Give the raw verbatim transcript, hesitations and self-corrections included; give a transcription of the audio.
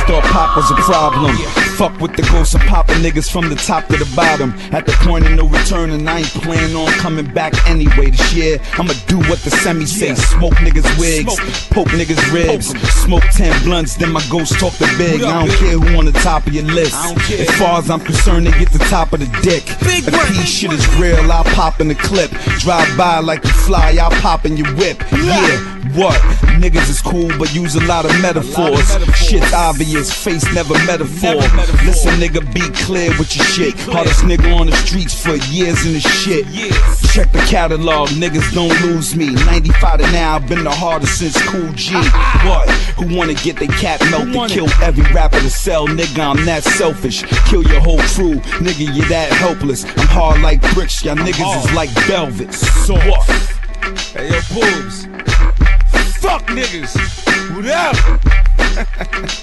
thought pop was a problem. Fuck with the ghosts of popping niggas from the top to the bottom. At the point of no return, and I ain't planning on coming back anyway. This year, I'ma do what the semis say. Smoke niggas wigs, poke niggas ribs, smoke ten blunts, then my ghost talk the big. I don't care who on the top of your list. As far as I'm concerned, they get the top of the dick. If P shit is real, I'll pop in the clip. Drive by like you fly, I'll pop in your whip. Yeah. What? Niggas is cool, but use a lot of metaphors. Shit's obvious, face never metaphor. Listen, nigga, be clear with your shit. Hardest nigga on the streets for years in the shit. Check the catalog, niggas don't lose me. ninety-five to now, I've been the hardest since Cool G. What? Who wanna get their cat melted? Kill every rapper to sell, nigga, I'm that selfish. Kill your whole crew, nigga, you're that helpless. I'm hard like bricks, y'all niggas is like velvet. So what? Hey, yo, Boobs. Fuck niggas! What up?